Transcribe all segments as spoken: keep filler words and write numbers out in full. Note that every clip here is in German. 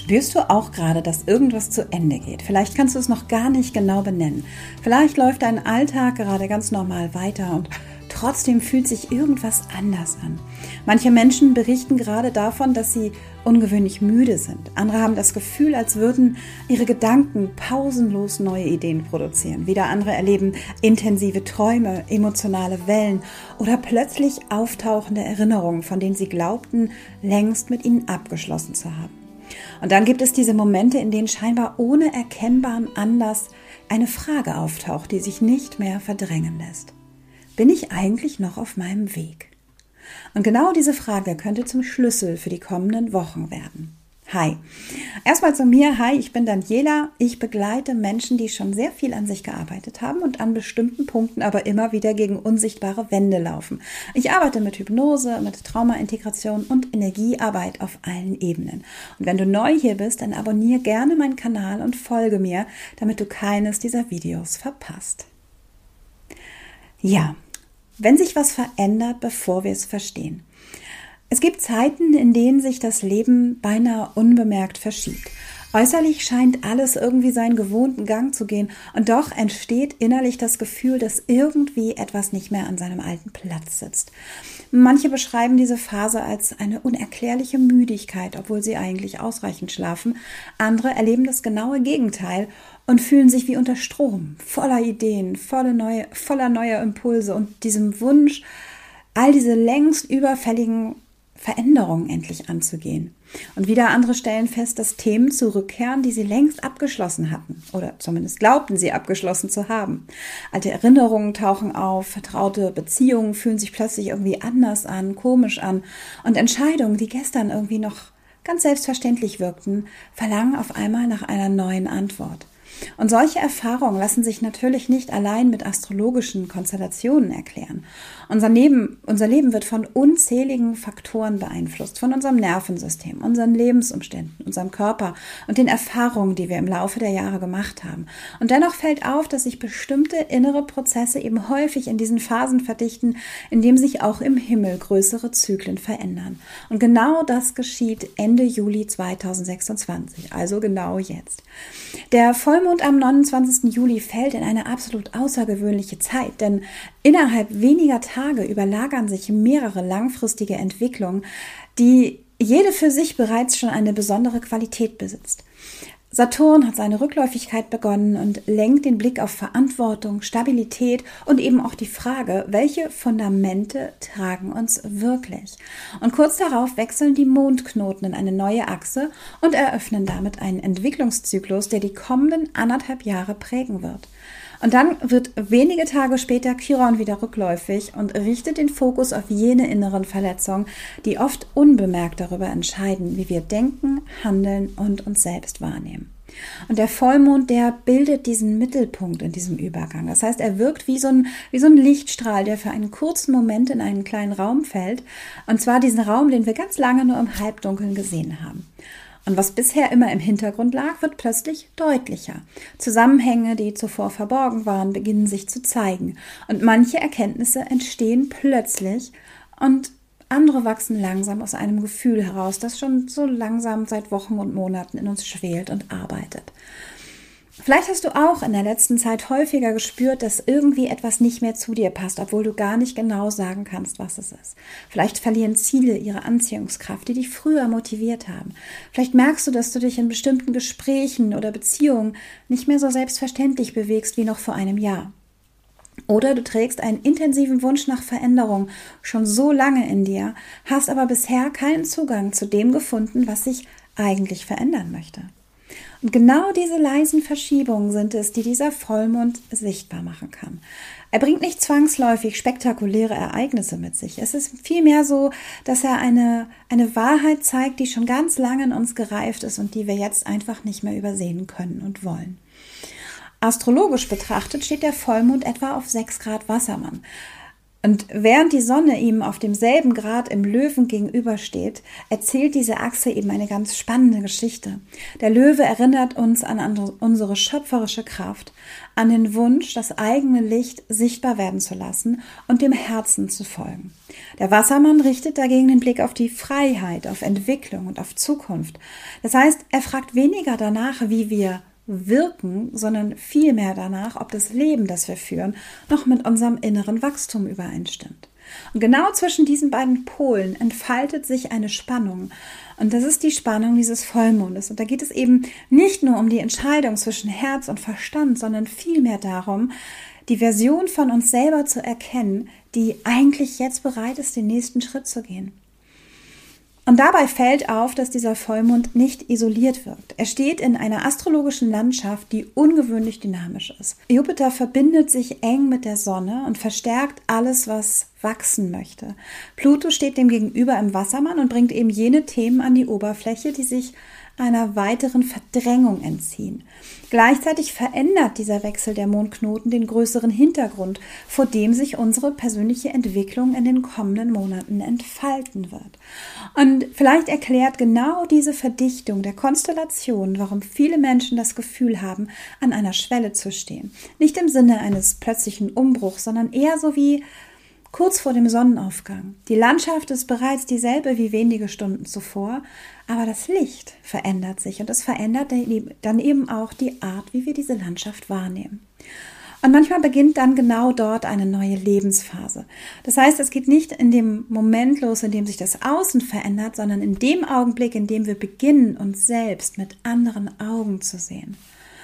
Spürst du auch gerade, dass irgendwas zu Ende geht? Vielleicht kannst du es noch gar nicht genau benennen. Vielleicht läuft dein Alltag gerade ganz normal weiter und trotzdem fühlt sich irgendwas anders an. Manche Menschen berichten gerade davon, dass sie ungewöhnlich müde sind. Andere haben das Gefühl, als würden ihre Gedanken pausenlos neue Ideen produzieren. Wieder andere erleben intensive Träume, emotionale Wellen oder plötzlich auftauchende Erinnerungen, von denen sie glaubten, längst mit ihnen abgeschlossen zu haben. Und dann gibt es diese Momente, in denen scheinbar ohne erkennbaren Anlass eine Frage auftaucht, die sich nicht mehr verdrängen lässt. Bin ich eigentlich noch auf meinem Weg? Und genau diese Frage könnte zum Schlüssel für die kommenden Wochen werden. Hi, erstmal zu mir. Hi, ich bin Daniela. Ich begleite Menschen, die schon sehr viel an sich gearbeitet haben und an bestimmten Punkten aber immer wieder gegen unsichtbare Wände laufen. Ich arbeite mit Hypnose, mit Traumaintegration und Energiearbeit auf allen Ebenen. Und wenn du neu hier bist, dann abonniere gerne meinen Kanal und folge mir, damit du keines dieser Videos verpasst. Ja, wenn sich was verändert, bevor wir es verstehen. Es gibt Zeiten, in denen sich das Leben beinahe unbemerkt verschiebt. Äußerlich scheint alles irgendwie seinen gewohnten Gang zu gehen und doch entsteht innerlich das Gefühl, dass irgendwie etwas nicht mehr an seinem alten Platz sitzt. Manche beschreiben diese Phase als eine unerklärliche Müdigkeit, obwohl sie eigentlich ausreichend schlafen. Andere erleben das genaue Gegenteil und fühlen sich wie unter Strom, voller Ideen, voller neue, voller neuer Impulse und diesem Wunsch, all diese längst überfälligen Veränderungen endlich anzugehen. Und wieder andere stellen fest, dass Themen zurückkehren, die sie längst abgeschlossen hatten oder zumindest glaubten, sie abgeschlossen zu haben. Alte Erinnerungen tauchen auf, vertraute Beziehungen fühlen sich plötzlich irgendwie anders an, komisch an und Entscheidungen, die gestern irgendwie noch ganz selbstverständlich wirkten, verlangen auf einmal nach einer neuen Antwort. Und solche Erfahrungen lassen sich natürlich nicht allein mit astrologischen Konstellationen erklären. Unser Leben, unser Leben wird von unzähligen Faktoren beeinflusst, von unserem Nervensystem, unseren Lebensumständen, unserem Körper und den Erfahrungen, die wir im Laufe der Jahre gemacht haben. Und dennoch fällt auf, dass sich bestimmte innere Prozesse eben häufig in diesen Phasen verdichten, in denen sich auch im Himmel größere Zyklen verändern. Und genau das geschieht Ende Juli zweitausendsechsundzwanzig, also genau jetzt. Der Vollmond am neunundzwanzigsten Juli fällt in eine absolut außergewöhnliche Zeit, denn innerhalb weniger Tage überlagern sich mehrere langfristige Entwicklungen, die jede für sich bereits schon eine besondere Qualität besitzt. Saturn hat seine Rückläufigkeit begonnen und lenkt den Blick auf Verantwortung, Stabilität und eben auch die Frage, welche Fundamente tragen uns wirklich? Und kurz darauf wechseln die Mondknoten in eine neue Achse und eröffnen damit einen Entwicklungszyklus, der die kommenden anderthalb Jahre prägen wird. Und dann wird wenige Tage später Chiron wieder rückläufig und richtet den Fokus auf jene inneren Verletzungen, die oft unbemerkt darüber entscheiden, wie wir denken, handeln und uns selbst wahrnehmen. Und der Vollmond, der bildet diesen Mittelpunkt in diesem Übergang. Das heißt, er wirkt wie so ein, wie so ein Lichtstrahl, der für einen kurzen Moment in einen kleinen Raum fällt. Und zwar diesen Raum, den wir ganz lange nur im Halbdunkeln gesehen haben. Und was bisher immer im Hintergrund lag, wird plötzlich deutlicher. Zusammenhänge, die zuvor verborgen waren, beginnen sich zu zeigen. Und manche Erkenntnisse entstehen plötzlich und andere wachsen langsam aus einem Gefühl heraus, das schon so langsam seit Wochen und Monaten in uns schwelt und arbeitet. Vielleicht hast du auch in der letzten Zeit häufiger gespürt, dass irgendwie etwas nicht mehr zu dir passt, obwohl du gar nicht genau sagen kannst, was es ist. Vielleicht verlieren Ziele ihre Anziehungskraft, die dich früher motiviert haben. Vielleicht merkst du, dass du dich in bestimmten Gesprächen oder Beziehungen nicht mehr so selbstverständlich bewegst wie noch vor einem Jahr. Oder du trägst einen intensiven Wunsch nach Veränderung schon so lange in dir, hast aber bisher keinen Zugang zu dem gefunden, was sich eigentlich verändern möchte. Und genau diese leisen Verschiebungen sind es, die dieser Vollmond sichtbar machen kann. Er bringt nicht zwangsläufig spektakuläre Ereignisse mit sich. Es ist vielmehr so, dass er eine, eine Wahrheit zeigt, die schon ganz lange in uns gereift ist und die wir jetzt einfach nicht mehr übersehen können und wollen. Astrologisch betrachtet steht der Vollmond etwa auf sechs Grad Wassermann. Und während die Sonne ihm auf demselben Grad im Löwen gegenübersteht, erzählt diese Achse eben eine ganz spannende Geschichte. Der Löwe erinnert uns an unsere schöpferische Kraft, an den Wunsch, das eigene Licht sichtbar werden zu lassen und dem Herzen zu folgen. Der Wassermann richtet dagegen den Blick auf die Freiheit, auf Entwicklung und auf Zukunft. Das heißt, er fragt weniger danach, wie wir wirken, sondern vielmehr danach, ob das Leben, das wir führen, noch mit unserem inneren Wachstum übereinstimmt. Und genau zwischen diesen beiden Polen entfaltet sich eine Spannung. Und das ist die Spannung dieses Vollmondes. Und da geht es eben nicht nur um die Entscheidung zwischen Herz und Verstand, sondern vielmehr darum, die Version von uns selber zu erkennen, die eigentlich jetzt bereit ist, den nächsten Schritt zu gehen. Und dabei fällt auf, dass dieser Vollmond nicht isoliert wirkt. Er steht in einer astrologischen Landschaft, die ungewöhnlich dynamisch ist. Jupiter verbindet sich eng mit der Sonne und verstärkt alles, was wachsen möchte. Pluto steht dem gegenüber im Wassermann und bringt eben jene Themen an die Oberfläche, die sich einer weiteren Verdrängung entziehen. Gleichzeitig verändert dieser Wechsel der Mondknoten den größeren Hintergrund, vor dem sich unsere persönliche Entwicklung in den kommenden Monaten entfalten wird. Und vielleicht erklärt genau diese Verdichtung der Konstellation, warum viele Menschen das Gefühl haben, an einer Schwelle zu stehen. Nicht im Sinne eines plötzlichen Umbruchs, sondern eher so wie kurz vor dem Sonnenaufgang. Die Landschaft ist bereits dieselbe wie wenige Stunden zuvor, aber das Licht verändert sich und es verändert dann eben auch die Art, wie wir diese Landschaft wahrnehmen. Und manchmal beginnt dann genau dort eine neue Lebensphase. Das heißt, es geht nicht in dem Moment los, in dem sich das Außen verändert, sondern in dem Augenblick, in dem wir beginnen, uns selbst mit anderen Augen zu sehen.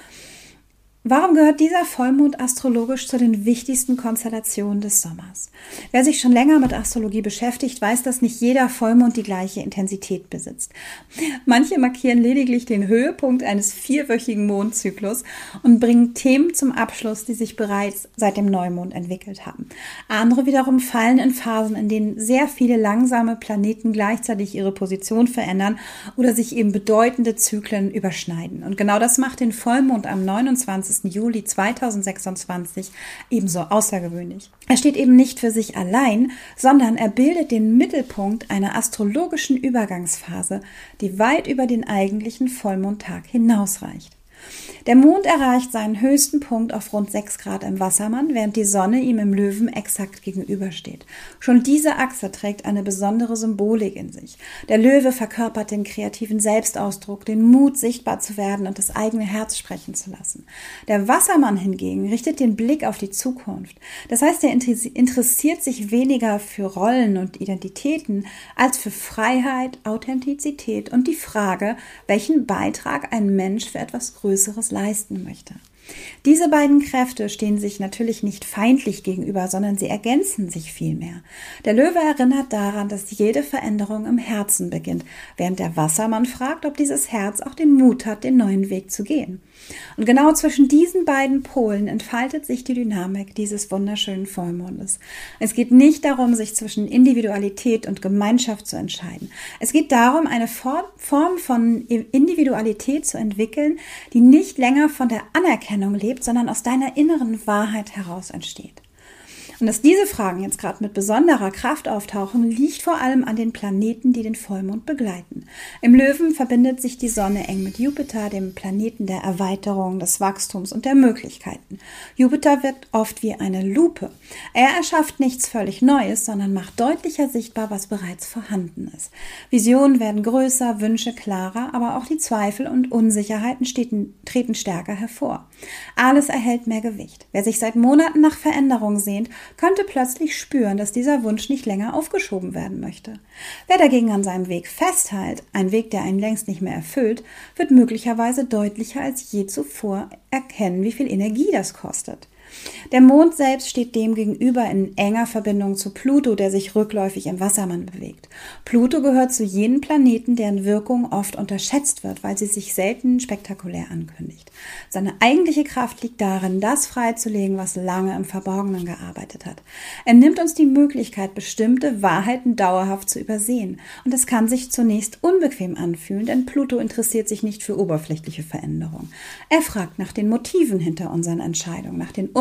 Warum gehört dieser Vollmond astrologisch zu den wichtigsten Konstellationen des Sommers? Wer sich schon länger mit Astrologie beschäftigt, weiß, dass nicht jeder Vollmond die gleiche Intensität besitzt. Manche markieren lediglich den Höhepunkt eines vierwöchigen Mondzyklus und bringen Themen zum Abschluss, die sich bereits seit dem Neumond entwickelt haben. Andere wiederum fallen in Phasen, in denen sehr viele langsame Planeten gleichzeitig ihre Position verändern oder sich eben bedeutende Zyklen überschneiden. Und genau das macht den Vollmond am neunundzwanzigsten Juli zweitausendsechsundzwanzig ebenso außergewöhnlich. Er steht eben nicht für sich allein, sondern er bildet den Mittelpunkt einer astrologischen Übergangsphase, die weit über den eigentlichen Vollmondtag hinausreicht. Der Mond erreicht seinen höchsten Punkt auf rund sechs Grad im Wassermann, während die Sonne ihm im Löwen exakt gegenübersteht. Schon diese Achse trägt eine besondere Symbolik in sich. Der Löwe verkörpert den kreativen Selbstausdruck, den Mut, sichtbar zu werden und das eigene Herz sprechen zu lassen. Der Wassermann hingegen richtet den Blick auf die Zukunft. Das heißt, er interessiert sich weniger für Rollen und Identitäten als für Freiheit, Authentizität und die Frage, welchen Beitrag ein Mensch für etwas Größeres leisten möchte. Diese beiden Kräfte stehen sich natürlich nicht feindlich gegenüber, sondern sie ergänzen sich vielmehr. Der Löwe erinnert daran, dass jede Veränderung im Herzen beginnt, während der Wassermann fragt, ob dieses Herz auch den Mut hat, den neuen Weg zu gehen. Und genau zwischen diesen beiden Polen entfaltet sich die Dynamik dieses wunderschönen Vollmondes. Es geht nicht darum, sich zwischen Individualität und Gemeinschaft zu entscheiden. Es geht darum, eine Form von Individualität zu entwickeln, die nicht länger von der Anerkennung lebt, sondern aus deiner inneren Wahrheit heraus entsteht. Und dass diese Fragen jetzt gerade mit besonderer Kraft auftauchen, liegt vor allem an den Planeten, die den Vollmond begleiten. Im Löwen verbindet sich die Sonne eng mit Jupiter, dem Planeten der Erweiterung, des Wachstums und der Möglichkeiten. Jupiter wirkt oft wie eine Lupe. Er erschafft nichts völlig Neues, sondern macht deutlicher sichtbar, was bereits vorhanden ist. Visionen werden größer, Wünsche klarer, aber auch die Zweifel und Unsicherheiten steten, treten stärker hervor. Alles erhält mehr Gewicht. Wer sich seit Monaten nach Veränderung sehnt, könnte plötzlich spüren, dass dieser Wunsch nicht länger aufgeschoben werden möchte. Wer dagegen an seinem Weg festhält, ein Weg, der einen längst nicht mehr erfüllt, wird möglicherweise deutlicher als je zuvor erkennen, wie viel Energie das kostet. Der Mond selbst steht dem gegenüber in enger Verbindung zu Pluto, der sich rückläufig im Wassermann bewegt. Pluto gehört zu jenen Planeten, deren Wirkung oft unterschätzt wird, weil sie sich selten spektakulär ankündigt. Seine eigentliche Kraft liegt darin, das freizulegen, was lange im Verborgenen gearbeitet hat. Er nimmt uns die Möglichkeit, bestimmte Wahrheiten dauerhaft zu übersehen. Und es kann sich zunächst unbequem anfühlen, denn Pluto interessiert sich nicht für oberflächliche Veränderungen. Er fragt nach den Motiven hinter unseren Entscheidungen, nach den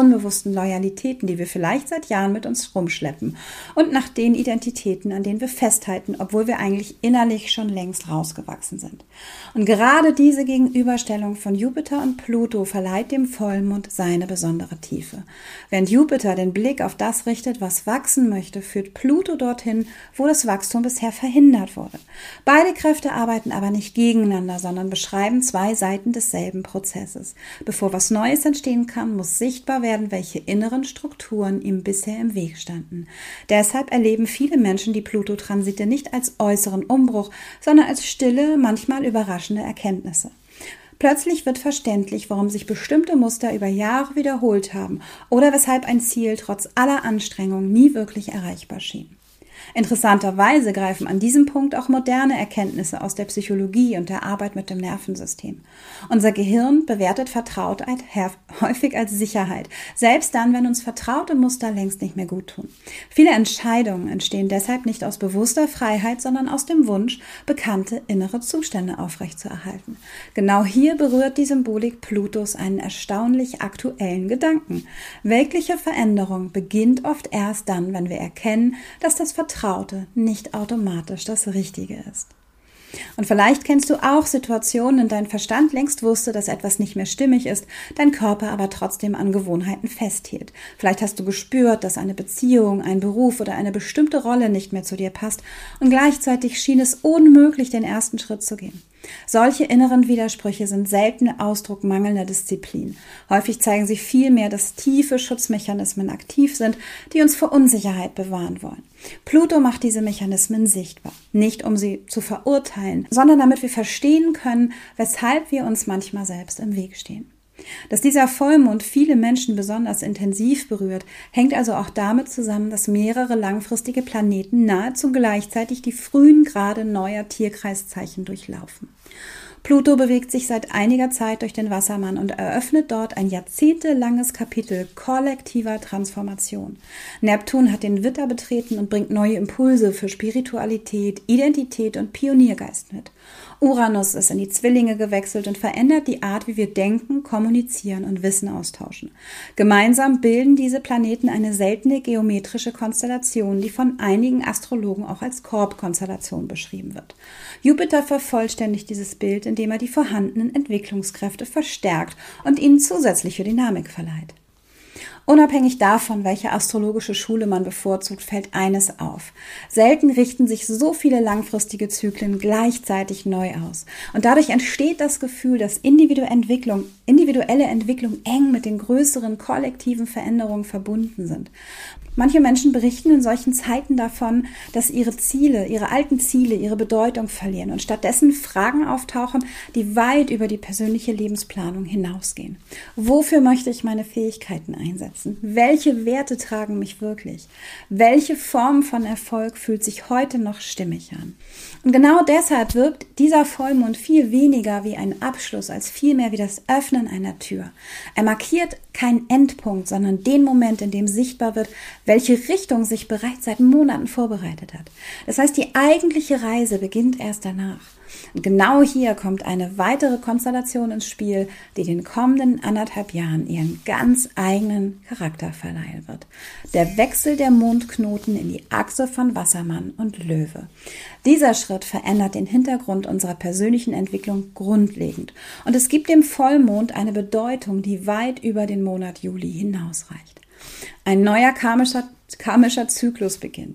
unbewussten Loyalitäten, die wir vielleicht seit Jahren mit uns rumschleppen und nach den Identitäten, an denen wir festhalten, obwohl wir eigentlich innerlich schon längst rausgewachsen sind. Und gerade diese Gegenüberstellung von Jupiter und Pluto verleiht dem Vollmond seine besondere Tiefe. Während Jupiter den Blick auf das richtet, was wachsen möchte, führt Pluto dorthin, wo das Wachstum bisher verhindert wurde. Beide Kräfte arbeiten aber nicht gegeneinander, sondern beschreiben zwei Seiten desselben Prozesses. Bevor was Neues entstehen kann, muss sichtbar werden, welche inneren Strukturen ihm bisher im Weg standen. Deshalb erleben viele Menschen die Pluto-Transite nicht als äußeren Umbruch, sondern als stille, manchmal überraschende Erkenntnisse. Plötzlich wird verständlich, warum sich bestimmte Muster über Jahre wiederholt haben oder weshalb ein Ziel trotz aller Anstrengungen nie wirklich erreichbar schien. Interessanterweise greifen an diesem Punkt auch moderne Erkenntnisse aus der Psychologie und der Arbeit mit dem Nervensystem. Unser Gehirn bewertet Vertrautheit häufig als Sicherheit, selbst dann, wenn uns vertraute Muster längst nicht mehr gut tun. Viele Entscheidungen entstehen deshalb nicht aus bewusster Freiheit, sondern aus dem Wunsch, bekannte innere Zustände aufrechtzuerhalten. Genau hier berührt die Symbolik Plutos einen erstaunlich aktuellen Gedanken. Weltliche Veränderung beginnt oft erst dann, wenn wir erkennen, dass das Vertrauen Vertraute nicht automatisch das Richtige ist. Und vielleicht kennst du auch Situationen, in denen dein Verstand längst wusste, dass etwas nicht mehr stimmig ist, dein Körper aber trotzdem an Gewohnheiten festhielt. Vielleicht hast du gespürt, dass eine Beziehung, ein Beruf oder eine bestimmte Rolle nicht mehr zu dir passt und gleichzeitig schien es unmöglich, den ersten Schritt zu gehen. Solche inneren Widersprüche sind selten Ausdruck mangelnder Disziplin. Häufig zeigen sie vielmehr, dass tiefe Schutzmechanismen aktiv sind, die uns vor Unsicherheit bewahren wollen. Pluto macht diese Mechanismen sichtbar, nicht um sie zu verurteilen, sondern damit wir verstehen können, weshalb wir uns manchmal selbst im Weg stehen. Dass dieser Vollmond viele Menschen besonders intensiv berührt, hängt also auch damit zusammen, dass mehrere langfristige Planeten nahezu gleichzeitig die frühen Grade neuer Tierkreiszeichen durchlaufen. Pluto bewegt sich seit einiger Zeit durch den Wassermann und eröffnet dort ein jahrzehntelanges Kapitel kollektiver Transformation. Neptun hat den Widder betreten und bringt neue Impulse für Spiritualität, Identität und Pioniergeist mit. Uranus ist in die Zwillinge gewechselt und verändert die Art, wie wir denken, kommunizieren und Wissen austauschen. Gemeinsam bilden diese Planeten eine seltene geometrische Konstellation, die von einigen Astrologen auch als Korb-Konstellation beschrieben wird. Jupiter vervollständigt dieses Bild, indem er die vorhandenen Entwicklungskräfte verstärkt und ihnen zusätzliche Dynamik verleiht. Unabhängig davon, welche astrologische Schule man bevorzugt, fällt eines auf. Selten richten sich so viele langfristige Zyklen gleichzeitig neu aus. Und dadurch entsteht das Gefühl, dass individuelle Entwicklung, individuelle Entwicklung eng mit den größeren kollektiven Veränderungen verbunden sind. Manche Menschen berichten in solchen Zeiten davon, dass ihre Ziele, ihre alten Ziele, ihre Bedeutung verlieren und stattdessen Fragen auftauchen, die weit über die persönliche Lebensplanung hinausgehen. Wofür möchte ich meine Fähigkeiten einsetzen? Welche Werte tragen mich wirklich? Welche Form von Erfolg fühlt sich heute noch stimmig an? Und genau deshalb wirkt dieser Vollmond viel weniger wie ein Abschluss, als vielmehr wie das Öffnen einer Tür. Er markiert keinen Endpunkt, sondern den Moment, in dem sichtbar wird, welche Richtung sich bereits seit Monaten vorbereitet hat. Das heißt, die eigentliche Reise beginnt erst danach. Und genau hier kommt eine weitere Konstellation ins Spiel, die den kommenden anderthalb Jahren ihren ganz eigenen Charakter verleihen wird. Der Wechsel der Mondknoten in die Achse von Wassermann und Löwe. Dieser Schritt verändert den Hintergrund unserer persönlichen Entwicklung grundlegend. Und es gibt dem Vollmond eine Bedeutung, die weit über den Monat Juli hinausreicht. Ein neuer karmischer, karmischer Zyklus beginnt.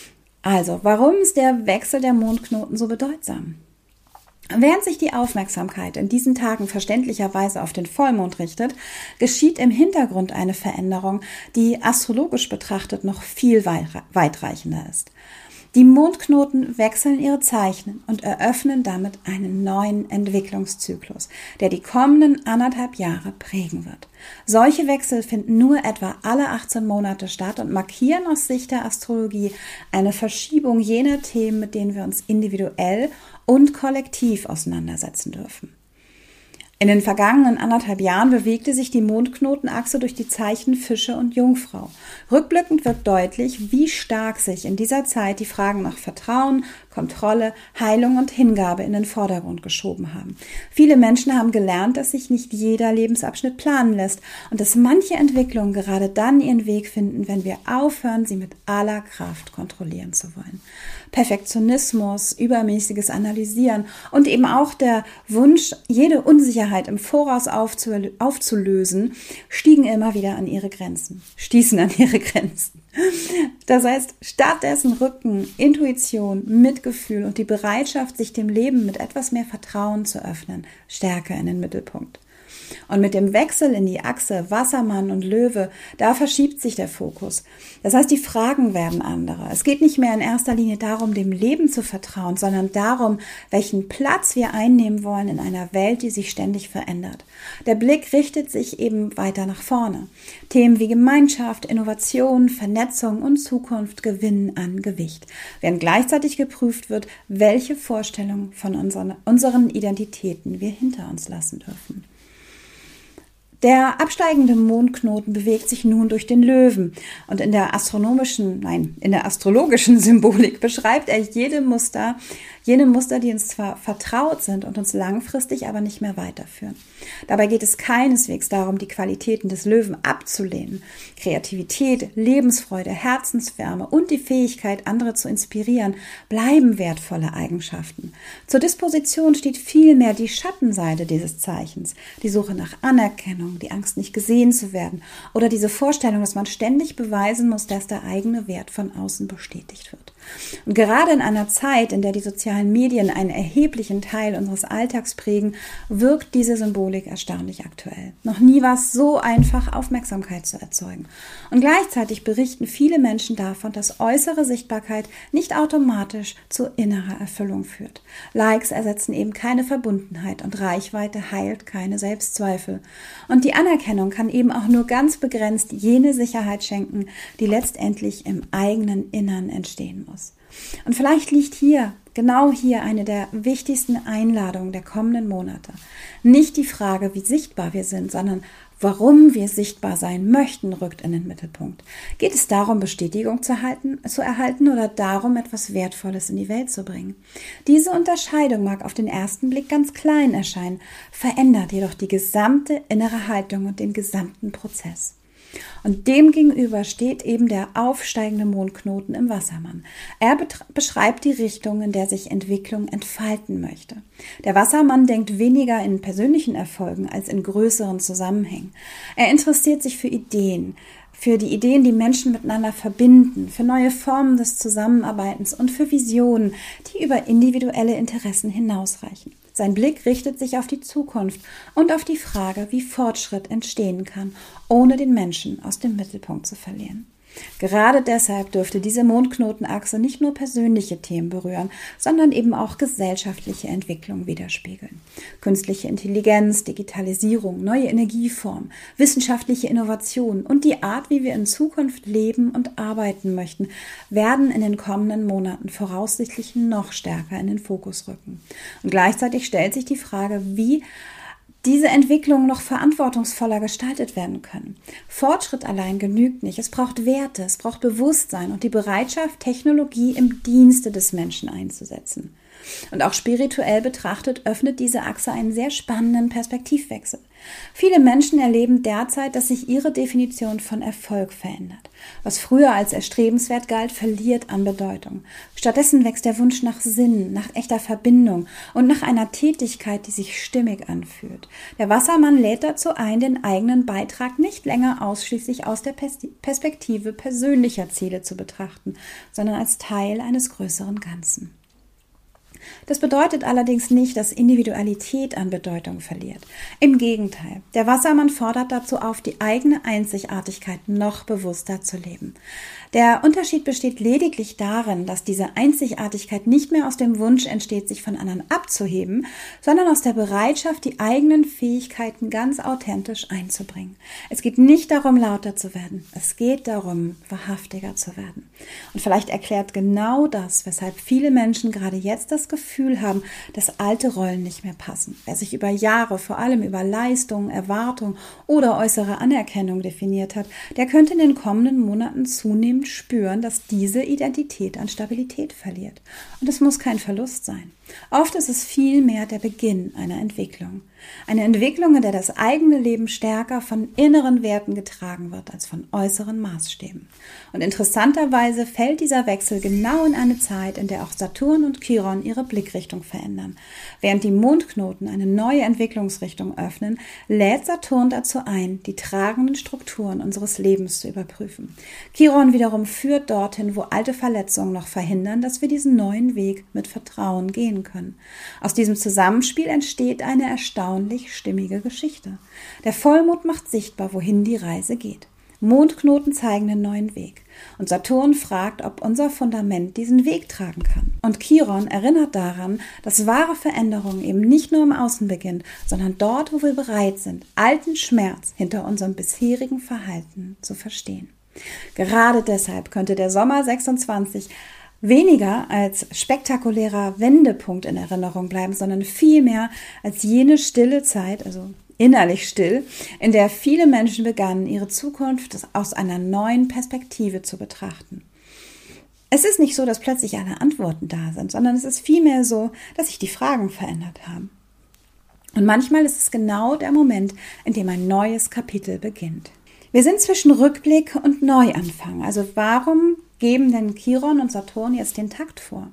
Also, warum ist der Wechsel der Mondknoten so bedeutsam? Während sich die Aufmerksamkeit in diesen Tagen verständlicherweise auf den Vollmond richtet, geschieht im Hintergrund eine Veränderung, die astrologisch betrachtet noch viel weitreichender ist. Die Mondknoten wechseln ihre Zeichen und eröffnen damit einen neuen Entwicklungszyklus, der die kommenden anderthalb Jahre prägen wird. Solche Wechsel finden nur etwa alle achtzehn Monate statt und markieren aus Sicht der Astrologie eine Verschiebung jener Themen, mit denen wir uns individuell und kollektiv auseinandersetzen dürfen. In den vergangenen anderthalb Jahren bewegte sich die Mondknotenachse durch die Zeichen Fische und Jungfrau. Rückblickend wird deutlich, wie stark sich in dieser Zeit die Fragen nach Vertrauen, Kontrolle, Heilung und Hingabe in den Vordergrund geschoben haben. Viele Menschen haben gelernt, dass sich nicht jeder Lebensabschnitt planen lässt und dass manche Entwicklungen gerade dann ihren Weg finden, wenn wir aufhören, sie mit aller Kraft kontrollieren zu wollen. Perfektionismus, übermäßiges Analysieren und eben auch der Wunsch, jede Unsicherheit im Voraus aufzulösen, stiegen immer wieder an ihre Grenzen, stießen an ihre Grenzen. Das heißt, stattdessen rückten Intuition, Mitgefühl und die Bereitschaft, sich dem Leben mit etwas mehr Vertrauen zu öffnen, stärker in den Mittelpunkt. Und mit dem Wechsel in die Achse Wassermann und Löwe, da verschiebt sich der Fokus. Das heißt, die Fragen werden andere. Es geht nicht mehr in erster Linie darum, dem Leben zu vertrauen, sondern darum, welchen Platz wir einnehmen wollen in einer Welt, die sich ständig verändert. Der Blick richtet sich eben weiter nach vorne. Themen wie Gemeinschaft, Innovation, Vernetzung und Zukunft gewinnen an Gewicht, während gleichzeitig geprüft wird, welche Vorstellungen von unseren, unseren Identitäten wir hinter uns lassen dürfen. Der absteigende Mondknoten bewegt sich nun durch den Löwen und in der astronomischen, nein, in der astrologischen Symbolik beschreibt er jede Muster, jene Muster, die uns zwar vertraut sind und uns langfristig aber nicht mehr weiterführen. Dabei geht es keineswegs darum, die Qualitäten des Löwen abzulehnen. Kreativität, Lebensfreude, Herzenswärme und die Fähigkeit, andere zu inspirieren, bleiben wertvolle Eigenschaften. Zur Disposition steht vielmehr die Schattenseite dieses Zeichens, die Suche nach Anerkennung, die Angst, nicht gesehen zu werden oder diese Vorstellung, dass man ständig beweisen muss, dass der eigene Wert von außen bestätigt wird. Und gerade in einer Zeit, in der die sozialen Medien einen erheblichen Teil unseres Alltags prägen, wirkt diese Symbolik erstaunlich aktuell. Noch nie war es so einfach, Aufmerksamkeit zu erzeugen. Und gleichzeitig berichten viele Menschen davon, dass äußere Sichtbarkeit nicht automatisch zu innerer Erfüllung führt. Likes ersetzen eben keine Verbundenheit und Reichweite heilt keine Selbstzweifel. Und die Anerkennung kann eben auch nur ganz begrenzt jene Sicherheit schenken, die letztendlich im eigenen Innern entstehen muss. Und vielleicht liegt hier, genau hier, eine der wichtigsten Einladungen der kommenden Monate. Nicht die Frage, wie sichtbar wir sind, sondern warum wir sichtbar sein möchten, rückt in den Mittelpunkt. Geht es darum, Bestätigung zu erhalten, zu erhalten oder darum, etwas Wertvolles in die Welt zu bringen? Diese Unterscheidung mag auf den ersten Blick ganz klein erscheinen, verändert jedoch die gesamte innere Haltung und den gesamten Prozess. Und dem gegenüber steht eben der aufsteigende Mondknoten im Wassermann. Er beschreibt die Richtung, in der sich Entwicklung entfalten möchte. Der Wassermann denkt weniger in persönlichen Erfolgen als in größeren Zusammenhängen. Er interessiert sich für Ideen, für die Ideen, die Menschen miteinander verbinden, für neue Formen des Zusammenarbeitens und für Visionen, die über individuelle Interessen hinausreichen. Sein Blick richtet sich auf die Zukunft und auf die Frage, wie Fortschritt entstehen kann, ohne den Menschen aus dem Mittelpunkt zu verlieren. Gerade deshalb dürfte diese Mondknotenachse nicht nur persönliche Themen berühren, sondern eben auch gesellschaftliche Entwicklung widerspiegeln. Künstliche Intelligenz, Digitalisierung, neue Energieformen, wissenschaftliche Innovationen und die Art, wie wir in Zukunft leben und arbeiten möchten, werden in den kommenden Monaten voraussichtlich noch stärker in den Fokus rücken. Und gleichzeitig stellt sich die Frage, wie diese Entwicklungen noch verantwortungsvoller gestaltet werden können. Fortschritt allein genügt nicht. Es braucht Werte, es braucht Bewusstsein und die Bereitschaft, Technologie im Dienste des Menschen einzusetzen. Und auch spirituell betrachtet öffnet diese Achse einen sehr spannenden Perspektivwechsel. Viele Menschen erleben derzeit, dass sich ihre Definition von Erfolg verändert. Was früher als erstrebenswert galt, verliert an Bedeutung. Stattdessen wächst der Wunsch nach Sinn, nach echter Verbindung und nach einer Tätigkeit, die sich stimmig anfühlt. Der Wassermann lädt dazu ein, den eigenen Beitrag nicht länger ausschließlich aus der Perspektive persönlicher Ziele zu betrachten, sondern als Teil eines größeren Ganzen. Das bedeutet allerdings nicht, dass Individualität an Bedeutung verliert. Im Gegenteil, der Wassermann fordert dazu auf, die eigene Einzigartigkeit noch bewusster zu leben. Der Unterschied besteht lediglich darin, dass diese Einzigartigkeit nicht mehr aus dem Wunsch entsteht, sich von anderen abzuheben, sondern aus der Bereitschaft, die eigenen Fähigkeiten ganz authentisch einzubringen. Es geht nicht darum, lauter zu werden. Es geht darum, wahrhaftiger zu werden. Und vielleicht erklärt genau das, weshalb viele Menschen gerade jetzt das Gefühl haben, dass alte Rollen nicht mehr passen. Wer sich über Jahre vor allem über Leistung, Erwartung oder äußere Anerkennung definiert hat, der könnte in den kommenden Monaten zunehmend spüren, dass diese Identität an Stabilität verliert. Und es muss kein Verlust sein. Oft ist es vielmehr der Beginn einer Entwicklung. Eine Entwicklung, in der das eigene Leben stärker von inneren Werten getragen wird als von äußeren Maßstäben. Und interessanterweise fällt dieser Wechsel genau in eine Zeit, in der auch Saturn und Chiron ihre Blickrichtung verändern. Während die Mondknoten eine neue Entwicklungsrichtung öffnen, lädt Saturn dazu ein, die tragenden Strukturen unseres Lebens zu überprüfen. Chiron wiederum führt dorthin, wo alte Verletzungen noch verhindern, dass wir diesen neuen Weg mit Vertrauen gehen können. Aus diesem Zusammenspiel entsteht eine erstaunlich stimmige Geschichte. Der Vollmond macht sichtbar, wohin die Reise geht. Mondknoten zeigen den neuen Weg. Und Saturn fragt, ob unser Fundament diesen Weg tragen kann. Und Chiron erinnert daran, dass wahre Veränderung eben nicht nur im Außen beginnt, sondern dort, wo wir bereit sind, alten Schmerz hinter unserem bisherigen Verhalten zu verstehen. Gerade deshalb könnte der Sommer sechsundzwanzig weniger als spektakulärer Wendepunkt in Erinnerung bleiben, sondern vielmehr als jene stille Zeit, also innerlich still, in der viele Menschen begannen, ihre Zukunft aus einer neuen Perspektive zu betrachten. Es ist nicht so, dass plötzlich alle Antworten da sind, sondern es ist vielmehr so, dass sich die Fragen verändert haben. Und manchmal ist es genau der Moment, in dem ein neues Kapitel beginnt. Wir sind zwischen Rückblick und Neuanfang. Also warum geben denn Chiron und Saturn jetzt den Takt vor?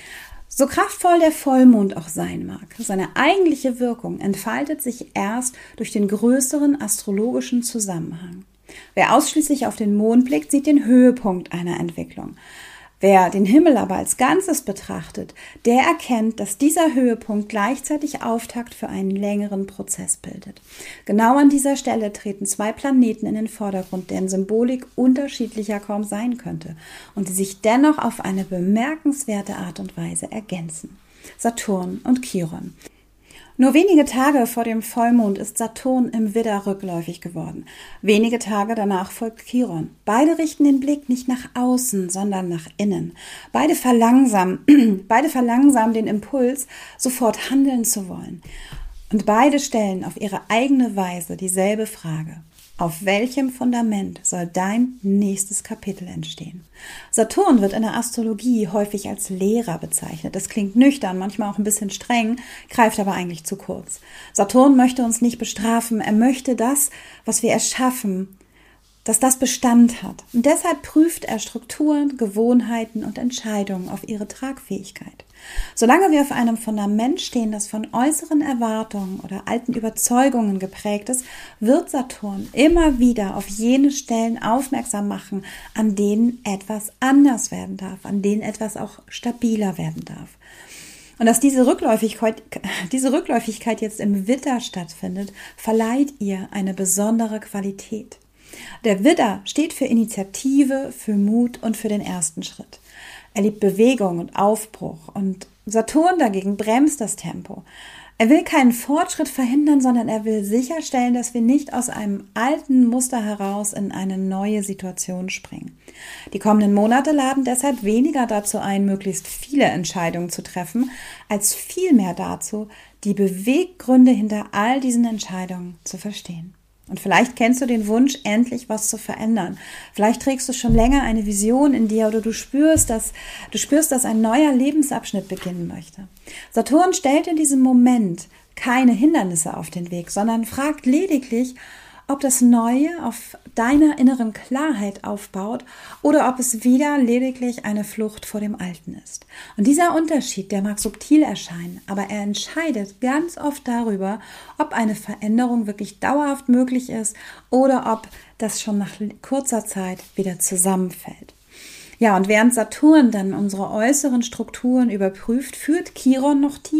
So kraftvoll der Vollmond auch sein mag, seine eigentliche Wirkung entfaltet sich erst durch den größeren astrologischen Zusammenhang. Wer ausschließlich auf den Mond blickt, sieht den Höhepunkt einer Entwicklung. Wer den Himmel aber als Ganzes betrachtet, der erkennt, dass dieser Höhepunkt gleichzeitig Auftakt für einen längeren Prozess bildet. Genau an dieser Stelle treten zwei Planeten in den Vordergrund, deren Symbolik unterschiedlicher kaum sein könnte und die sich dennoch auf eine bemerkenswerte Art und Weise ergänzen. Saturn und Chiron. Nur wenige Tage vor dem Vollmond ist Saturn im Widder rückläufig geworden. Wenige Tage danach folgt Chiron. Beide richten den Blick nicht nach außen, sondern nach innen. Beide verlangsamen, beide verlangsamen den Impuls, sofort handeln zu wollen. Und beide stellen auf ihre eigene Weise dieselbe Frage. Auf welchem Fundament soll dein nächstes Kapitel entstehen? Saturn wird in der Astrologie häufig als Lehrer bezeichnet. Das klingt nüchtern, manchmal auch ein bisschen streng, greift aber eigentlich zu kurz. Saturn möchte uns nicht bestrafen, er möchte das, was wir erschaffen, dass das Bestand hat. Und deshalb prüft er Strukturen, Gewohnheiten und Entscheidungen auf ihre Tragfähigkeit. Solange wir auf einem Fundament stehen, das von äußeren Erwartungen oder alten Überzeugungen geprägt ist, wird Saturn immer wieder auf jene Stellen aufmerksam machen, an denen etwas anders werden darf, an denen etwas auch stabiler werden darf. Und dass diese Rückläufigkeit, diese Rückläufigkeit jetzt im Widder stattfindet, verleiht ihr eine besondere Qualität. Der Widder steht für Initiative, für Mut und für den ersten Schritt. Er liebt Bewegung und Aufbruch und Saturn dagegen bremst das Tempo. Er will keinen Fortschritt verhindern, sondern er will sicherstellen, dass wir nicht aus einem alten Muster heraus in eine neue Situation springen. Die kommenden Monate laden deshalb weniger dazu ein, möglichst viele Entscheidungen zu treffen, als vielmehr dazu, die Beweggründe hinter all diesen Entscheidungen zu verstehen. Und vielleicht kennst du den Wunsch, endlich was zu verändern. Vielleicht trägst du schon länger eine Vision in dir oder du spürst, dass, du spürst, dass ein neuer Lebensabschnitt beginnen möchte. Saturn stellt in diesem Moment keine Hindernisse auf den Weg, sondern fragt lediglich, ob das Neue auf deiner inneren Klarheit aufbaut oder ob es wieder lediglich eine Flucht vor dem Alten ist. Und dieser Unterschied, der mag subtil erscheinen, aber er entscheidet ganz oft darüber, ob eine Veränderung wirklich dauerhaft möglich ist oder ob das schon nach kurzer Zeit wieder zusammenfällt. Ja, und während Saturn dann unsere äußeren Strukturen überprüft, führt Chiron noch tiefer.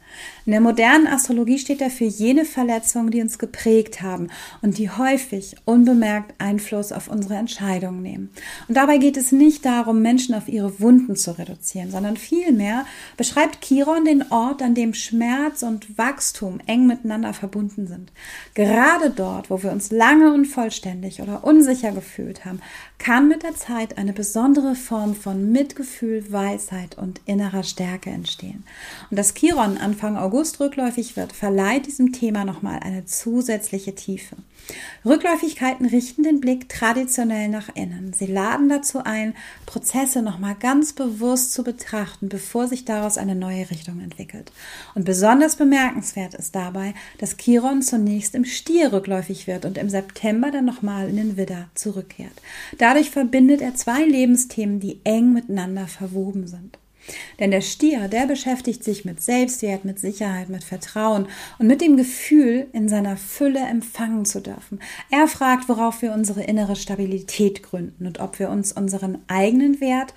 In der modernen Astrologie steht er für jene Verletzungen, die uns geprägt haben und die häufig unbemerkt Einfluss auf unsere Entscheidungen nehmen. Und dabei geht es nicht darum, Menschen auf ihre Wunden zu reduzieren, sondern vielmehr beschreibt Chiron den Ort, an dem Schmerz und Wachstum eng miteinander verbunden sind. Gerade dort, wo wir uns lange unvollständig oder unsicher gefühlt haben, kann mit der Zeit eine besondere Form von Mitgefühl, Weisheit und innerer Stärke entstehen. Und dass Chiron Anfang August rückläufig wird, verleiht diesem Thema nochmal eine zusätzliche Tiefe. Rückläufigkeiten richten den Blick traditionell nach innen. Sie laden dazu ein, Prozesse nochmal ganz bewusst zu betrachten, bevor sich daraus eine neue Richtung entwickelt. Und besonders bemerkenswert ist dabei, dass Chiron zunächst im Stier rückläufig wird und im September dann nochmal in den Widder zurückkehrt. Dadurch verbindet er zwei Lebensthemen, die eng miteinander verwoben sind. Denn der Stier, der beschäftigt sich mit Selbstwert, mit Sicherheit, mit Vertrauen und mit dem Gefühl, in seiner Fülle empfangen zu dürfen. Er fragt, worauf wir unsere innere Stabilität gründen und ob wir uns unseren eigenen Wert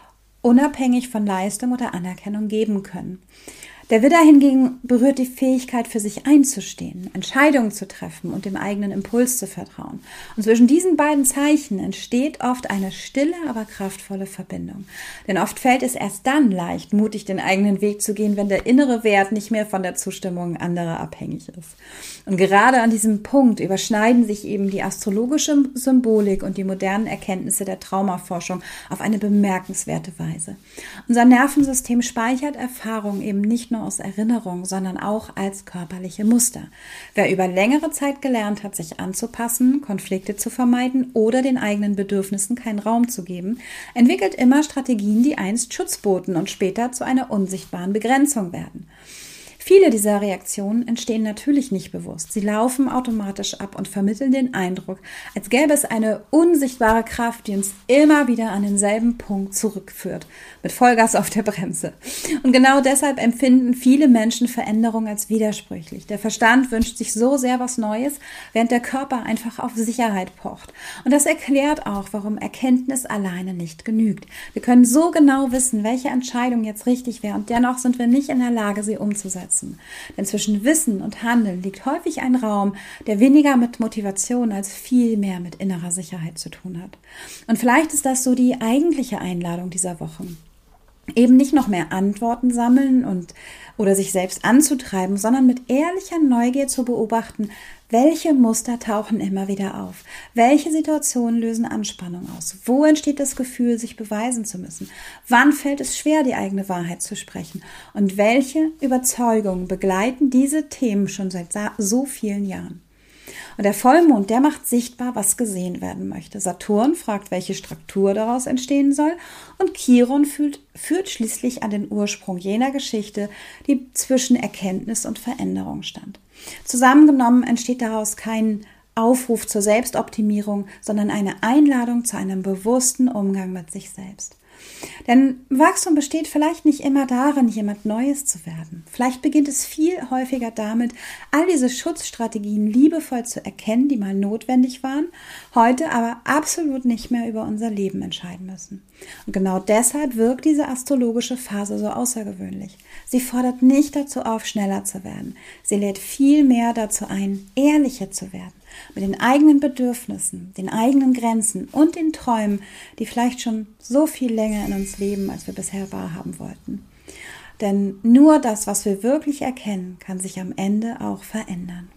unabhängig von Leistung oder Anerkennung geben können. Der Widder hingegen berührt die Fähigkeit, für sich einzustehen, Entscheidungen zu treffen und dem eigenen Impuls zu vertrauen. Und zwischen diesen beiden Zeichen entsteht oft eine stille, aber kraftvolle Verbindung. Denn oft fällt es erst dann leicht, mutig den eigenen Weg zu gehen, wenn der innere Wert nicht mehr von der Zustimmung anderer abhängig ist. Und gerade an diesem Punkt überschneiden sich eben die astrologische Symbolik und die modernen Erkenntnisse der Traumaforschung auf eine bemerkenswerte Weise. Unser Nervensystem speichert Erfahrungen eben nicht nur aus Erinnerung, sondern auch als körperliche Muster. Wer über längere Zeit gelernt hat, sich anzupassen, Konflikte zu vermeiden oder den eigenen Bedürfnissen keinen Raum zu geben, entwickelt immer Strategien, die einst Schutz boten und später zu einer unsichtbaren Begrenzung werden. Viele dieser Reaktionen entstehen natürlich nicht bewusst. Sie laufen automatisch ab und vermitteln den Eindruck, als gäbe es eine unsichtbare Kraft, die uns immer wieder an denselben Punkt zurückführt, mit Vollgas auf der Bremse. Und genau deshalb empfinden viele Menschen Veränderung als widersprüchlich. Der Verstand wünscht sich so sehr was Neues, während der Körper einfach auf Sicherheit pocht. Und das erklärt auch, warum Erkenntnis alleine nicht genügt. Wir können so genau wissen, welche Entscheidung jetzt richtig wäre, und dennoch sind wir nicht in der Lage, sie umzusetzen. Denn zwischen Wissen und Handeln liegt häufig ein Raum, der weniger mit Motivation als viel mehr mit innerer Sicherheit zu tun hat. Und vielleicht ist das so die eigentliche Einladung dieser Woche. Eben nicht noch mehr Antworten sammeln und oder sich selbst anzutreiben, sondern mit ehrlicher Neugier zu beobachten, welche Muster tauchen immer wieder auf? Welche Situationen lösen Anspannung aus? Wo entsteht das Gefühl, sich beweisen zu müssen? Wann fällt es schwer, die eigene Wahrheit zu sprechen? Und welche Überzeugungen begleiten diese Themen schon seit so vielen Jahren? Und der Vollmond, der macht sichtbar, was gesehen werden möchte. Saturn fragt, welche Struktur daraus entstehen soll. Und Chiron führt, führt schließlich an den Ursprung jener Geschichte, die zwischen Erkenntnis und Veränderung stand. Zusammengenommen entsteht daraus kein Aufruf zur Selbstoptimierung, sondern eine Einladung zu einem bewussten Umgang mit sich selbst. Denn Wachstum besteht vielleicht nicht immer darin, jemand Neues zu werden. Vielleicht beginnt es viel häufiger damit, all diese Schutzstrategien liebevoll zu erkennen, die mal notwendig waren, heute aber absolut nicht mehr über unser Leben entscheiden müssen. Und genau deshalb wirkt diese astrologische Phase so außergewöhnlich. Sie fordert nicht dazu auf, schneller zu werden. Sie lädt viel mehr dazu ein, ehrlicher zu werden. Mit den eigenen Bedürfnissen, den eigenen Grenzen und den Träumen, die vielleicht schon so viel länger in uns leben, als wir bisher wahrhaben wollten. Denn nur das, was wir wirklich erkennen, kann sich am Ende auch verändern.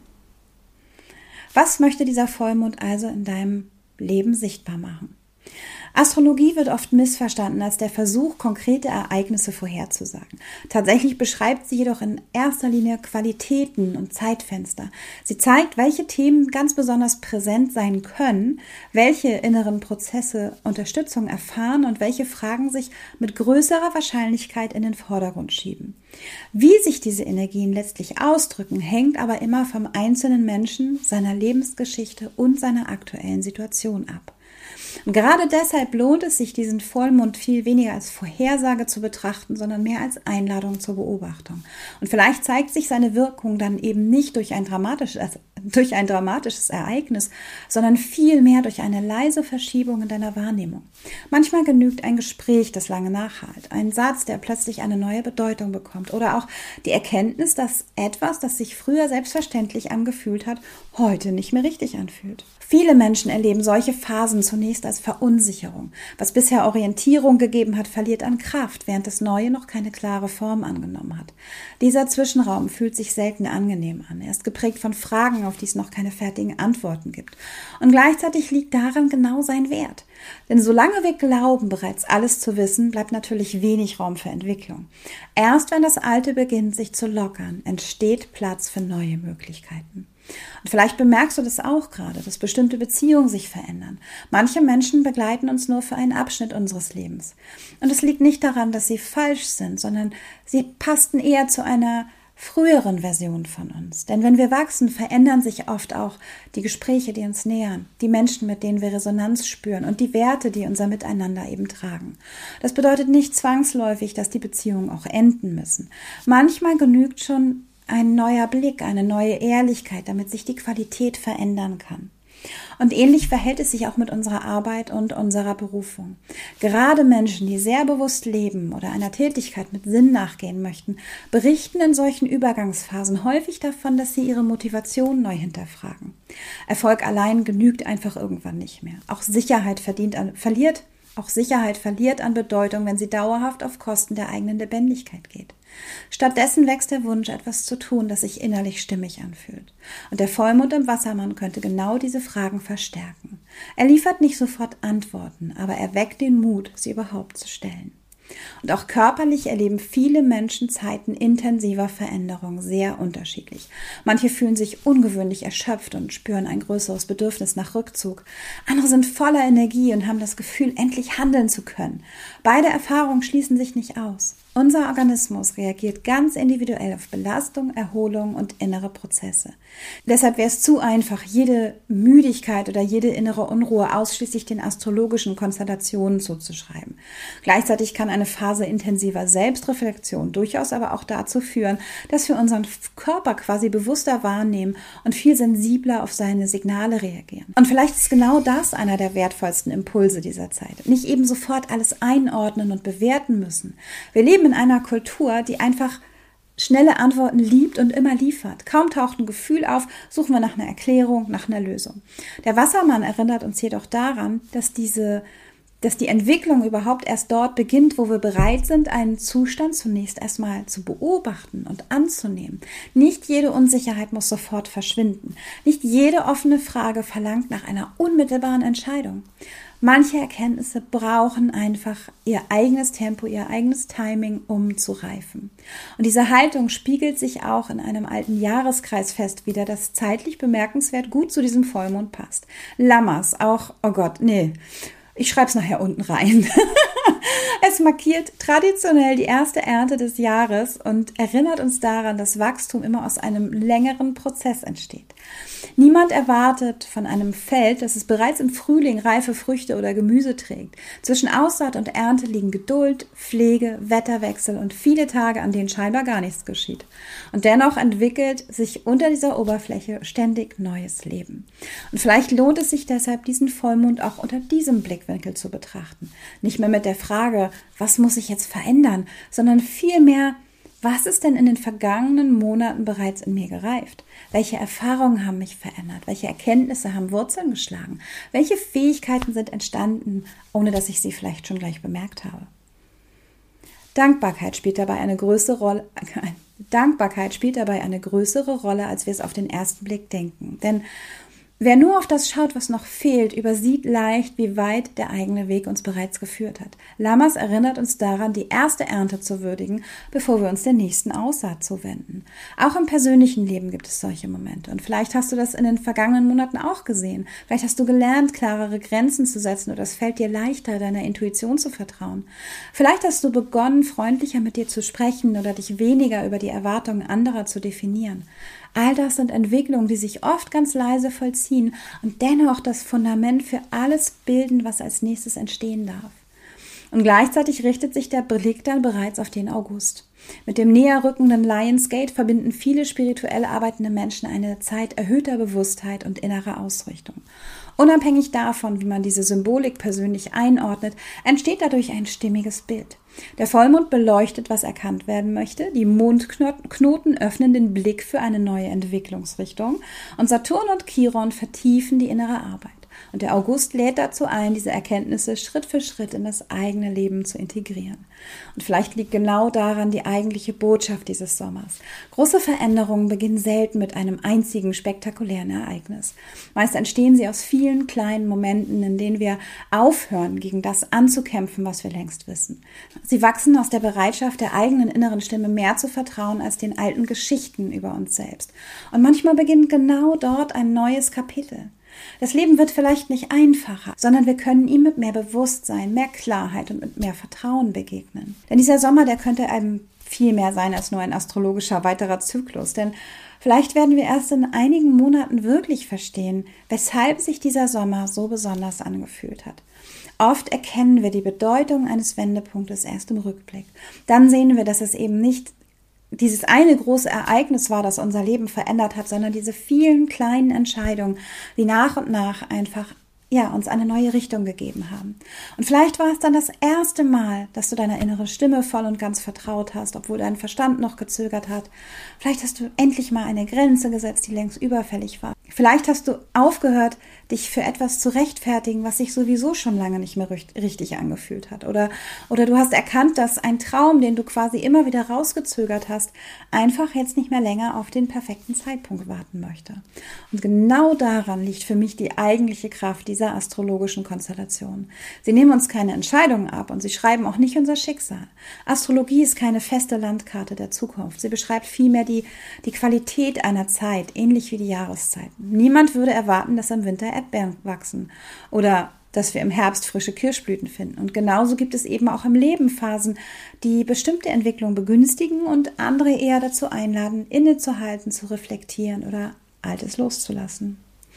Was möchte dieser Vollmond also in deinem Leben sichtbar machen? Astrologie wird oft missverstanden als der Versuch, konkrete Ereignisse vorherzusagen. Tatsächlich beschreibt sie jedoch in erster Linie Qualitäten und Zeitfenster. Sie zeigt, welche Themen ganz besonders präsent sein können, welche inneren Prozesse Unterstützung erfahren und welche Fragen sich mit größerer Wahrscheinlichkeit in den Vordergrund schieben. Wie sich diese Energien letztlich ausdrücken, hängt aber immer vom einzelnen Menschen, seiner Lebensgeschichte und seiner aktuellen Situation ab. Und gerade deshalb lohnt es sich, diesen Vollmond viel weniger als Vorhersage zu betrachten, sondern mehr als Einladung zur Beobachtung. Und vielleicht zeigt sich seine Wirkung dann eben nicht durch ein dramatisches, durch ein dramatisches Ereignis, sondern vielmehr durch eine leise Verschiebung in deiner Wahrnehmung. Manchmal genügt ein Gespräch, das lange nachhalt, ein Satz, der plötzlich eine neue Bedeutung bekommt oder auch die Erkenntnis, dass etwas, das sich früher selbstverständlich angefühlt hat, heute nicht mehr richtig anfühlt. Viele Menschen erleben solche Phasen zunächst als Verunsicherung. Was bisher Orientierung gegeben hat, verliert an Kraft, während das Neue noch keine klare Form angenommen hat. Dieser Zwischenraum fühlt sich selten angenehm an. Er ist geprägt von Fragen, auf die es noch keine fertigen Antworten gibt. Und gleichzeitig liegt darin genau sein Wert. Denn solange wir glauben, bereits alles zu wissen, bleibt natürlich wenig Raum für Entwicklung. Erst wenn das Alte beginnt, sich zu lockern, entsteht Platz für neue Möglichkeiten. Und vielleicht bemerkst du das auch gerade, dass bestimmte Beziehungen sich verändern. Manche Menschen begleiten uns nur für einen Abschnitt unseres Lebens. Und es liegt nicht daran, dass sie falsch sind, sondern sie passten eher zu einer früheren Version von uns. Denn wenn wir wachsen, verändern sich oft auch die Gespräche, die uns nähern, die Menschen, mit denen wir Resonanz spüren und die Werte, die unser Miteinander eben tragen. Das bedeutet nicht zwangsläufig, dass die Beziehungen auch enden müssen. Manchmal genügt schon ein neuer Blick, eine neue Ehrlichkeit, damit sich die Qualität verändern kann. Und ähnlich verhält es sich auch mit unserer Arbeit und unserer Berufung. Gerade Menschen, die sehr bewusst leben oder einer Tätigkeit mit Sinn nachgehen möchten, berichten in solchen Übergangsphasen häufig davon, dass sie ihre Motivation neu hinterfragen. Erfolg allein genügt einfach irgendwann nicht mehr. Auch Sicherheit verdient an, verliert, auch Sicherheit verliert an Bedeutung, wenn sie dauerhaft auf Kosten der eigenen Lebendigkeit geht. Stattdessen wächst der Wunsch, etwas zu tun, das sich innerlich stimmig anfühlt. Und der Vollmond im Wassermann könnte genau diese Fragen verstärken. Er liefert nicht sofort Antworten, aber er weckt den Mut, sie überhaupt zu stellen. Und auch körperlich erleben viele Menschen Zeiten intensiver Veränderung sehr unterschiedlich. Manche fühlen sich ungewöhnlich erschöpft und spüren ein größeres Bedürfnis nach Rückzug. Andere sind voller Energie und haben das Gefühl, endlich handeln zu können. Beide Erfahrungen schließen sich nicht aus. Unser Organismus reagiert ganz individuell auf Belastung, Erholung und innere Prozesse. Deshalb wäre es zu einfach, jede Müdigkeit oder jede innere Unruhe ausschließlich den astrologischen Konstellationen zuzuschreiben. Gleichzeitig kann eine Phase intensiver Selbstreflexion durchaus aber auch dazu führen, dass wir unseren Körper quasi bewusster wahrnehmen und viel sensibler auf seine Signale reagieren. Und vielleicht ist genau das einer der wertvollsten Impulse dieser Zeit. Nicht eben sofort alles einordnen und bewerten müssen. Wir leben in einer Kultur, die einfach schnelle Antworten liebt und immer liefert. Kaum taucht ein Gefühl auf, suchen wir nach einer Erklärung, nach einer Lösung. Der Wassermann erinnert uns jedoch daran, dass diese, dass die Entwicklung überhaupt erst dort beginnt, wo wir bereit sind, einen Zustand zunächst erstmal zu beobachten und anzunehmen. Nicht jede Unsicherheit muss sofort verschwinden. Nicht jede offene Frage verlangt nach einer unmittelbaren Entscheidung. Manche Erkenntnisse brauchen einfach ihr eigenes Tempo, ihr eigenes Timing, um zu reifen. Und diese Haltung spiegelt sich auch in einem alten Jahreskreisfest wieder, das zeitlich bemerkenswert gut zu diesem Vollmond passt. Lammers, auch, oh Gott, nee, ich schreibe es nachher unten rein. Es markiert traditionell die erste Ernte des Jahres und erinnert uns daran, dass Wachstum immer aus einem längeren Prozess entsteht. Niemand erwartet von einem Feld, dass es bereits im Frühling reife Früchte oder Gemüse trägt. Zwischen Aussaat und Ernte liegen Geduld, Pflege, Wetterwechsel und viele Tage, an denen scheinbar gar nichts geschieht. Und dennoch entwickelt sich unter dieser Oberfläche ständig neues Leben. Und vielleicht lohnt es sich deshalb, diesen Vollmond auch unter diesem Blickwinkel zu betrachten. Nicht mehr mit der Frage, was muss ich jetzt verändern, sondern vielmehr, was ist denn in den vergangenen Monaten bereits in mir gereift? Welche Erfahrungen haben mich verändert? Welche Erkenntnisse haben Wurzeln geschlagen? Welche Fähigkeiten sind entstanden, ohne dass ich sie vielleicht schon gleich bemerkt habe? Dankbarkeit spielt dabei eine größere Rolle, Dankbarkeit spielt dabei eine größere Rolle, als wir es auf den ersten Blick denken. Denn wer nur auf das schaut, was noch fehlt, übersieht leicht, wie weit der eigene Weg uns bereits geführt hat. Lammers erinnert uns daran, die erste Ernte zu würdigen, bevor wir uns der nächsten Aussaat zuwenden. Auch im persönlichen Leben gibt es solche Momente. Und vielleicht hast du das in den vergangenen Monaten auch gesehen. Vielleicht hast du gelernt, klarere Grenzen zu setzen oder es fällt dir leichter, deiner Intuition zu vertrauen. Vielleicht hast du begonnen, freundlicher mit dir zu sprechen oder dich weniger über die Erwartungen anderer zu definieren. All das sind Entwicklungen, die sich oft ganz leise vollziehen und dennoch das Fundament für alles bilden, was als nächstes entstehen darf. Und gleichzeitig richtet sich der Blick dann bereits auf den August. Mit dem näher rückenden Lionsgate verbinden viele spirituell arbeitende Menschen eine Zeit erhöhter Bewusstheit und innerer Ausrichtung. Unabhängig davon, wie man diese Symbolik persönlich einordnet, entsteht dadurch ein stimmiges Bild. Der Vollmond beleuchtet, was erkannt werden möchte, die Mondknoten öffnen den Blick für eine neue Entwicklungsrichtung und Saturn und Chiron vertiefen die innere Arbeit. Und der August lädt dazu ein, diese Erkenntnisse Schritt für Schritt in das eigene Leben zu integrieren. Und vielleicht liegt genau daran die eigentliche Botschaft dieses Sommers. Große Veränderungen beginnen selten mit einem einzigen spektakulären Ereignis. Meist entstehen sie aus vielen kleinen Momenten, in denen wir aufhören, gegen das anzukämpfen, was wir längst wissen. Sie wachsen aus der Bereitschaft, der eigenen inneren Stimme mehr zu vertrauen als den alten Geschichten über uns selbst. Und manchmal beginnt genau dort ein neues Kapitel. Das Leben wird vielleicht nicht einfacher, sondern wir können ihm mit mehr Bewusstsein, mehr Klarheit und mit mehr Vertrauen begegnen. Denn dieser Sommer, der könnte einem viel mehr sein als nur ein astrologischer weiterer Zyklus. Denn vielleicht werden wir erst in einigen Monaten wirklich verstehen, weshalb sich dieser Sommer so besonders angefühlt hat. Oft erkennen wir die Bedeutung eines Wendepunktes erst im Rückblick. Dann sehen wir, dass es eben nicht dieses eine große Ereignis war, das unser Leben verändert hat, sondern diese vielen kleinen Entscheidungen, die nach und nach einfach ja, uns eine neue Richtung gegeben haben. Und vielleicht war es dann das erste Mal, dass du deiner inneren Stimme voll und ganz vertraut hast, obwohl dein Verstand noch gezögert hat. Vielleicht hast du endlich mal eine Grenze gesetzt, die längst überfällig war. Vielleicht hast du aufgehört, dich für etwas zu rechtfertigen, was sich sowieso schon lange nicht mehr richtig angefühlt hat. Oder, oder du hast erkannt, dass ein Traum, den du quasi immer wieder rausgezögert hast, einfach jetzt nicht mehr länger auf den perfekten Zeitpunkt warten möchte. Und genau daran liegt für mich die eigentliche Kraft dieser astrologischen Konstellation. Sie nehmen uns keine Entscheidungen ab und sie schreiben auch nicht unser Schicksal. Astrologie ist keine feste Landkarte der Zukunft. Sie beschreibt vielmehr die, die Qualität einer Zeit, ähnlich wie die Jahreszeiten. Niemand würde erwarten, dass im Winter Erdbeeren wachsen oder dass wir im Herbst frische Kirschblüten finden. Und genauso gibt es eben auch im Leben Phasen, die bestimmte Entwicklungen begünstigen und andere eher dazu einladen, innezuhalten, zu reflektieren oder Altes loszulassen.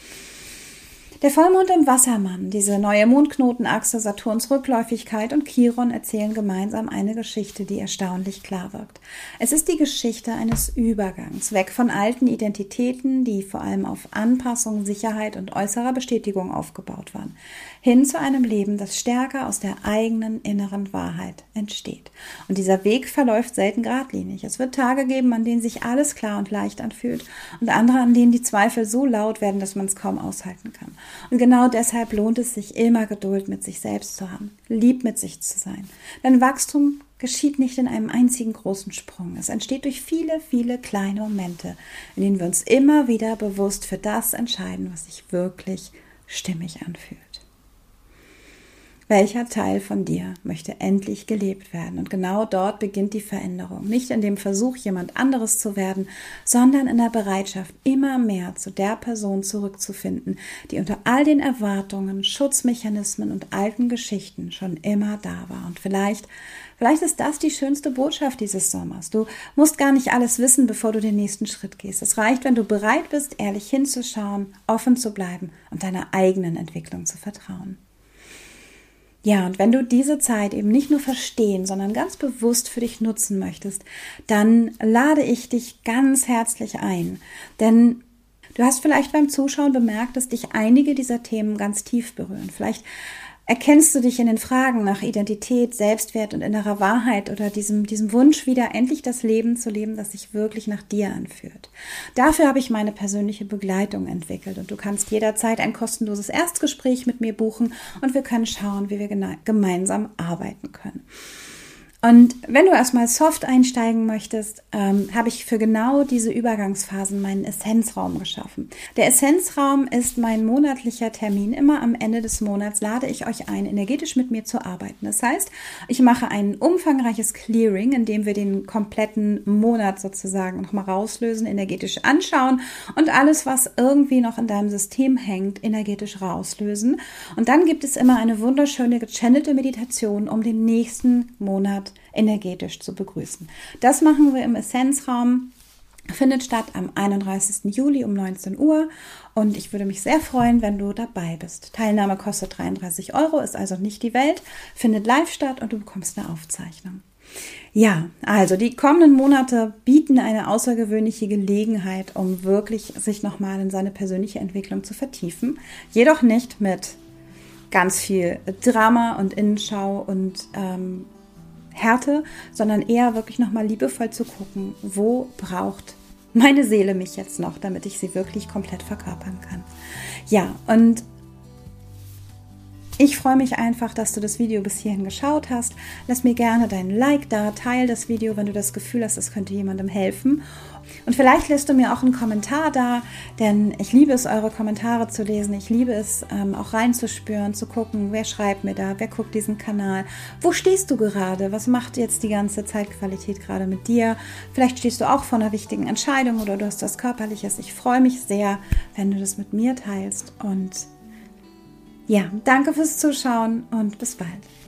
Der Vollmond im Wassermann, diese neue Mondknotenachse, Saturns Rückläufigkeit und Chiron erzählen gemeinsam eine Geschichte, die erstaunlich klar wirkt. Es ist die Geschichte eines Übergangs, weg von alten Identitäten, die vor allem auf Anpassung, Sicherheit und äußerer Bestätigung aufgebaut waren, hin zu einem Leben, das stärker aus der eigenen inneren Wahrheit entsteht. Und dieser Weg verläuft selten geradlinig. Es wird Tage geben, an denen sich alles klar und leicht anfühlt und andere, an denen die Zweifel so laut werden, dass man es kaum aushalten kann. Und genau deshalb lohnt es sich, immer Geduld mit sich selbst zu haben, lieb mit sich zu sein. Denn Wachstum geschieht nicht in einem einzigen großen Sprung. Es entsteht durch viele, viele kleine Momente, in denen wir uns immer wieder bewusst für das entscheiden, was sich wirklich stimmig anfühlt. Welcher Teil von dir möchte endlich gelebt werden? Und genau dort beginnt die Veränderung. Nicht in dem Versuch, jemand anderes zu werden, sondern in der Bereitschaft, immer mehr zu der Person zurückzufinden, die unter all den Erwartungen, Schutzmechanismen und alten Geschichten schon immer da war. Und vielleicht, vielleicht ist das die schönste Botschaft dieses Sommers. Du musst gar nicht alles wissen, bevor du den nächsten Schritt gehst. Es reicht, wenn du bereit bist, ehrlich hinzuschauen, offen zu bleiben und deiner eigenen Entwicklung zu vertrauen. Ja, und wenn du diese Zeit eben nicht nur verstehen, sondern ganz bewusst für dich nutzen möchtest, dann lade ich dich ganz herzlich ein. Denn du hast vielleicht beim Zuschauen bemerkt, dass dich einige dieser Themen ganz tief berühren. Vielleicht erkennst du dich in den Fragen nach Identität, Selbstwert und innerer Wahrheit oder diesem, diesem Wunsch, wieder endlich das Leben zu leben, das sich wirklich nach dir anfühlt. Dafür habe ich meine persönliche Begleitung entwickelt und du kannst jederzeit ein kostenloses Erstgespräch mit mir buchen und wir können schauen, wie wir gene- gemeinsam arbeiten können. Und wenn du erstmal soft einsteigen möchtest, ähm, habe ich für genau diese Übergangsphasen meinen Essenzraum geschaffen. Der Essenzraum ist mein monatlicher Termin. Immer am Ende des Monats lade ich euch ein, energetisch mit mir zu arbeiten. Das heißt, ich mache ein umfangreiches Clearing, in dem wir den kompletten Monat sozusagen nochmal rauslösen, energetisch anschauen und alles, was irgendwie noch in deinem System hängt, energetisch rauslösen. Und dann gibt es immer eine wunderschöne gechannelte Meditation, um den nächsten Monat energetisch zu begrüßen. Das machen wir im Essenzraum findet statt am einunddreißigsten Juli um neunzehn Uhr und ich würde mich sehr freuen, wenn du dabei bist. Teilnahme kostet dreiunddreißig Euro, ist also nicht die Welt, findet live statt und du bekommst eine Aufzeichnung. Ja, also die kommenden Monate bieten eine außergewöhnliche Gelegenheit, um wirklich sich nochmal in seine persönliche Entwicklung zu vertiefen. Jedoch nicht mit ganz viel Drama und Innenschau und ähm, Härte, sondern eher wirklich nochmal liebevoll zu gucken, wo braucht meine Seele mich jetzt noch, damit ich sie wirklich komplett verkörpern kann. Ja, und ich freue mich einfach, dass du das Video bis hierhin geschaut hast. Lass mir gerne deinen Like da, teile das Video, wenn du das Gefühl hast, es könnte jemandem helfen. Und vielleicht lässt du mir auch einen Kommentar da, denn ich liebe es, eure Kommentare zu lesen. Ich liebe es, ähm, auch reinzuspüren, zu gucken, wer schreibt mir da, wer guckt diesen Kanal. Wo stehst du gerade? Was macht jetzt die ganze Zeitqualität gerade mit dir? Vielleicht stehst du auch vor einer wichtigen Entscheidung oder du hast was Körperliches. Ich freue mich sehr, wenn du das mit mir teilst und ja, danke fürs Zuschauen und bis bald.